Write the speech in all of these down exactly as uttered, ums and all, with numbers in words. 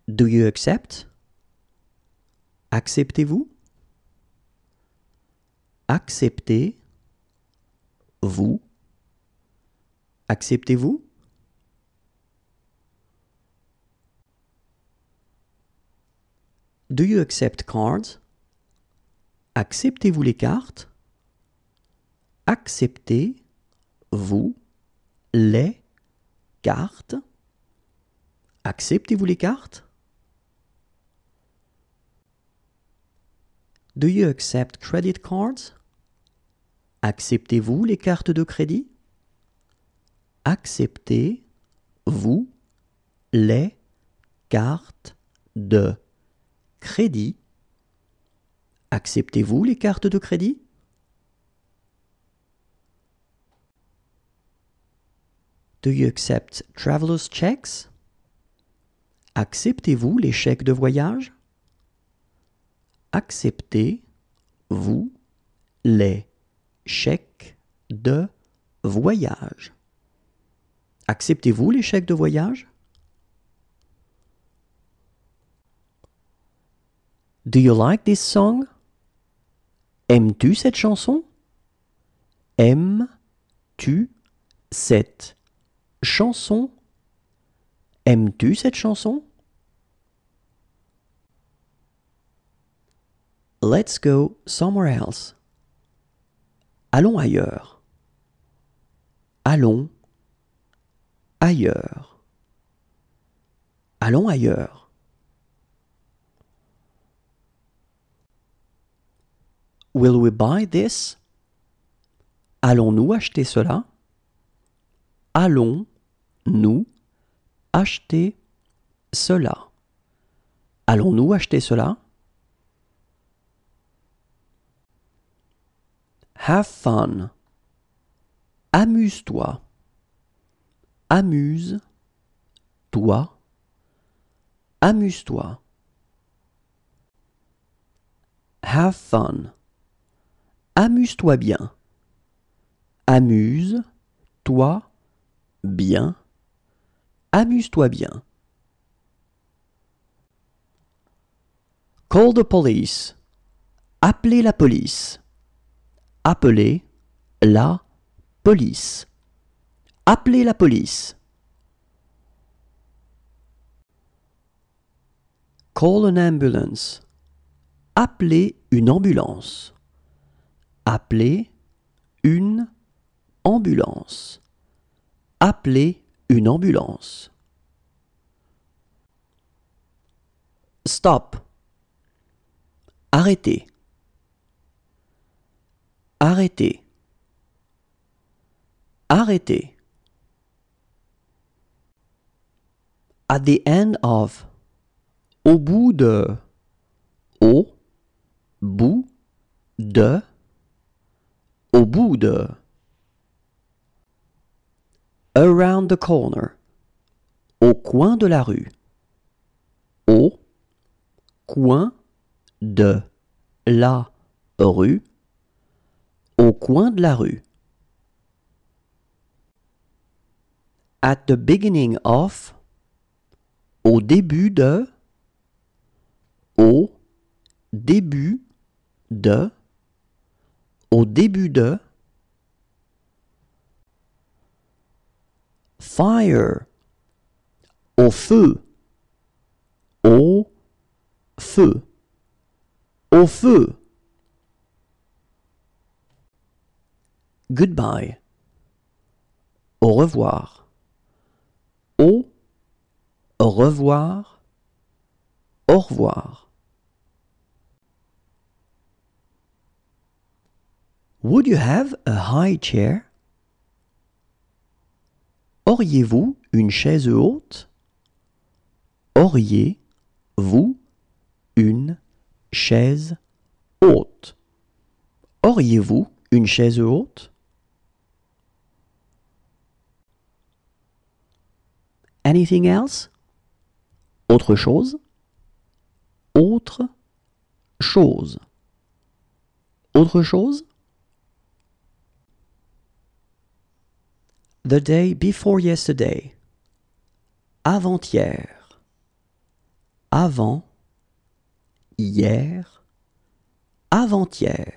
Do you accept? Acceptez-vous? Acceptez. Vous. Acceptez-vous? Do you accept cards? Acceptez-vous les cartes? Acceptez-vous les cartes? Acceptez-vous les cartes? Do you accept credit cards? Acceptez-vous les cartes de crédit? Acceptez-vous les cartes de crédit? Acceptez-vous les cartes de crédit? Do you accept traveler's checks? Acceptez-vous les chèques de voyage? Acceptez-vous les chèques de voyage? Acceptez-vous les chèques de voyage? Do you like this song? Aimes-tu cette chanson? Aimes-tu cette chanson? Aimes-tu cette chanson? Let's go somewhere else. Allons ailleurs. Allons ailleurs. Allons ailleurs. Will we buy this? Allons-nous acheter cela? Allons-nous acheter cela? Allons-nous acheter cela? Have fun. Amuse-toi. Amuse-toi. Amuse-toi. Have fun. Amuse-toi bien. Amuse-toi bien. Amuse-toi bien. Call the police. Appelez la police. Appelez la police. Appelez la police. Call an ambulance. Appelez une ambulance. Appelez une ambulance. Appelez une ambulance. Stop. Arrêtez. Arrêtez. Arrêtez. At the end of. Au bout de. Au bout de. Au bout de. Around the corner. Au coin de la rue. Au coin de la rue. Au coin de la rue. At the beginning of. Au début de. Au début de. Au début de. Fire. Au feu. Au feu. Au feu. Goodbye. Au revoir. Au revoir. Au revoir. Would you have a high chair? Auriez-vous une chaise haute? Auriez-vous une chaise haute? Auriez-vous une chaise haute? Anything else? Autre chose? Autre chose. Autre chose? The day before yesterday. Avant-hier. avant, hier, avant-hier.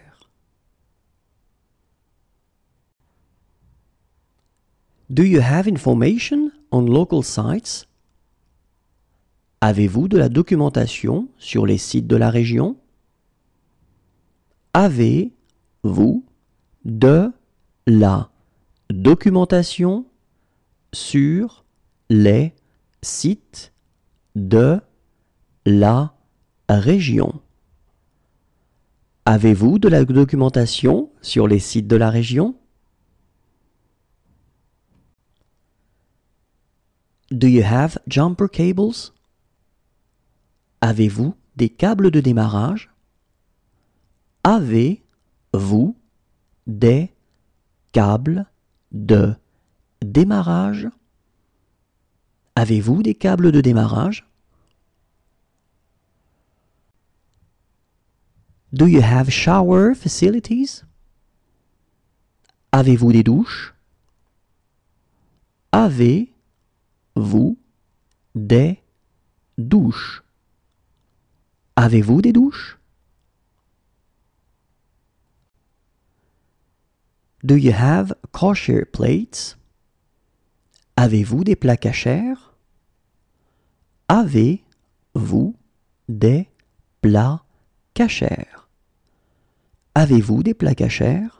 Do you have information on local sites? Avez-vous de la documentation sur les sites de la région? Avez-vous de la documentation sur les sites de la région? Avez-vous de la documentation sur les sites de la région? Do you have jumper cables? Avez-vous des câbles de démarrage? Avez-vous des câbles de démarrage? Avez-vous des câbles de démarrage? Do you have shower facilities? Avez-vous des douches? Avez-vous des douches? Avez-vous des douches? Do you have kosher plates? Avez-vous des plats cachers? Avez-vous des plats cachers? Avez-vous des plats cachers?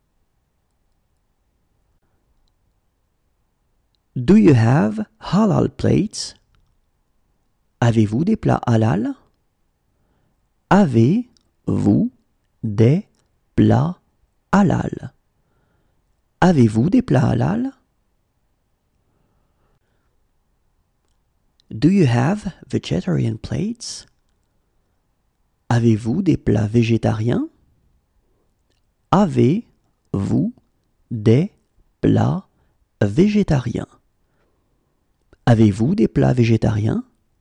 Do you have halal plates? Avez-vous des plats halal? Avez-vous des plats halal? Avez-vous des plats halal? Do you have vegetarian plates? Avez-vous des plats végétariens? Avez-vous des plats végétariens? Avez-vous des plats végétariens?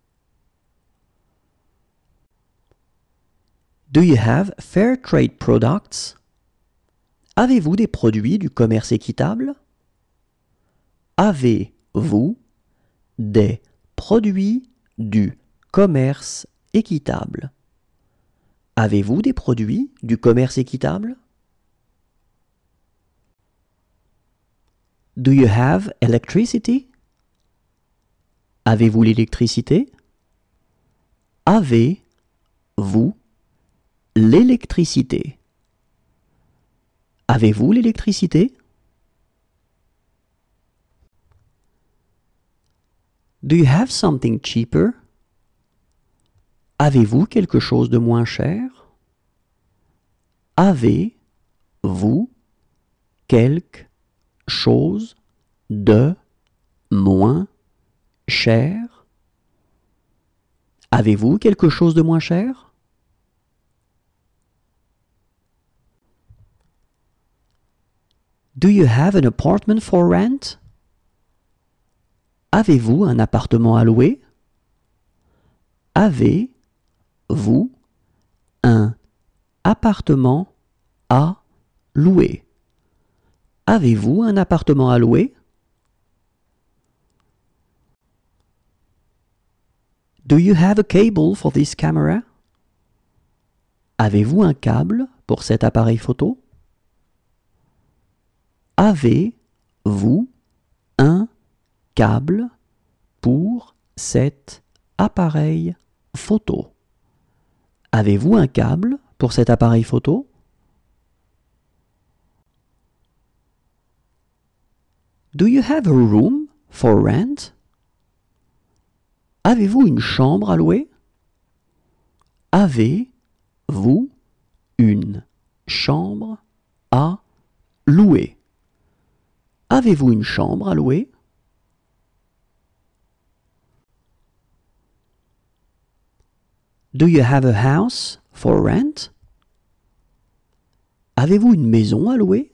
Do you have fair trade products? Avez-vous des produits du commerce équitable? Avez-vous des produits du commerce équitable? Avez-vous des produits du commerce équitable? Do you have electricity? Avez-vous l'électricité? Avez-vous l'électricité? Avez-vous l'électricité? Do you have something cheaper? Avez-vous quelque chose de moins cher? Avez-vous quelque chose de moins cher? Avez-vous quelque chose de moins cher? Do you have an apartment for rent? Avez-vous un appartement à louer? Avez-vous un appartement à louer? Avez-vous un appartement à louer? Do you have a cable for this camera? Avez-vous un câble pour cet appareil photo? Avez-vous un câble pour cet appareil photo? Avez-vous un câble pour cet appareil photo? Do you have a room for rent? Avez-vous une chambre à louer? Avez-vous une chambre à louer? Avez-vous une chambre à louer? Do you have a house for rent? Avez-vous une maison à louer?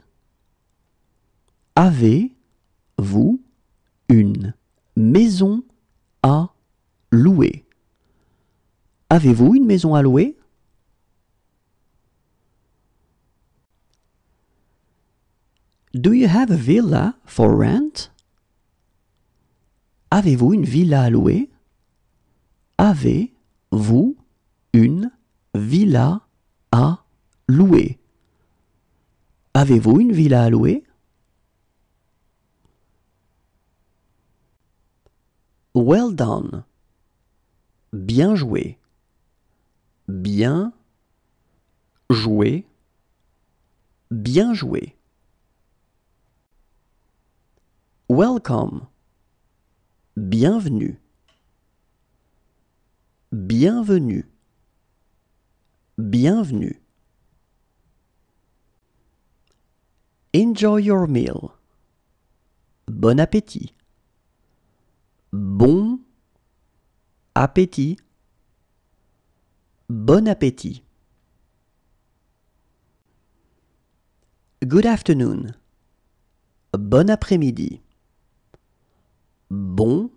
Avez-vous une maison à louer? Avez-vous une maison à louer? Do you have a villa for rent? Avez-vous une villa à louer? Avez-vous Avez-vous une villa à louer? Avez-vous une villa à louer? Well done. Bien joué. Bien joué. Bien joué. Welcome. Bienvenue. Bienvenue. Bienvenue. Enjoy your meal. Bon appétit. Bon appétit. Bon appétit. Good afternoon. Bon après-midi. Bon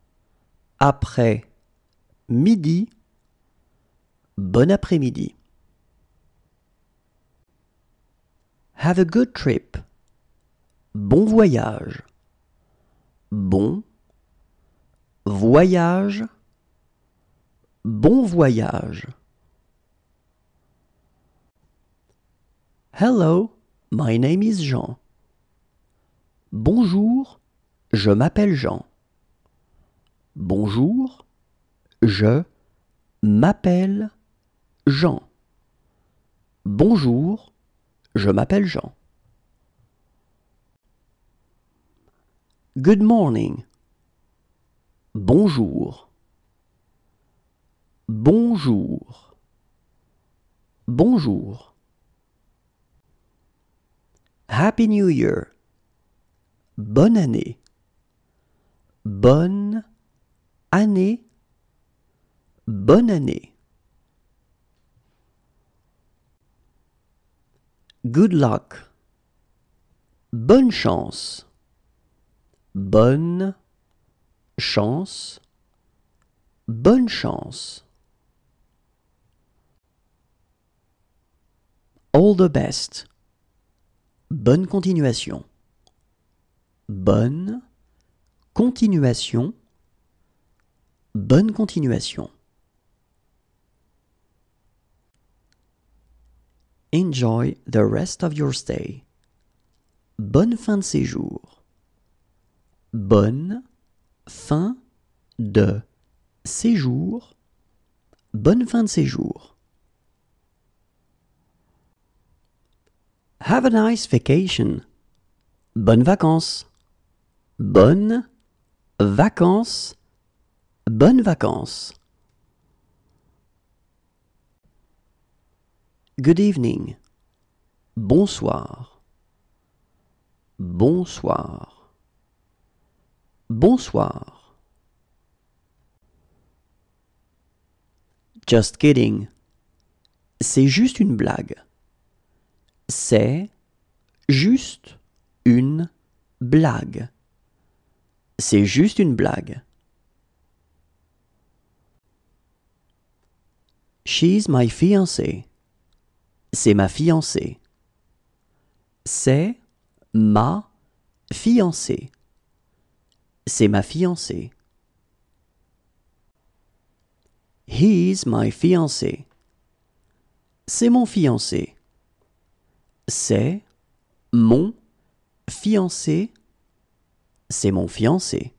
après-midi. Bon après-midi. Have a good trip. Bon voyage. Bon voyage. Bon voyage. Hello, my name is Jean. Bonjour, je m'appelle Jean. Bonjour, je m'appelle Jean. Bonjour, je m'appelle Jean. Good morning. Bonjour. Bonjour. Bonjour. Happy New Year. Bonne année. Bonne année. Bonne année. Good luck. Bonne chance. Bonne chance. Bonne chance. All the best. Bonne continuation. Bonne continuation. Bonne continuation. Enjoy the rest of your stay. Bonne fin de séjour. Bonne fin de séjour. Bonne fin de séjour. Have a nice vacation. Bonnes vacances. Bonnes vacances. Bonnes vacances. Good evening. Bonsoir. Bonsoir. Bonsoir. Just kidding. C'est juste une blague. C'est juste une blague. C'est juste une blague. She's my fiancée. C'est ma fiancée. C'est ma fiancée. C'est ma fiancée. He's my fiancé. C'est mon fiancé. C'est mon fiancé. C'est mon fiancé.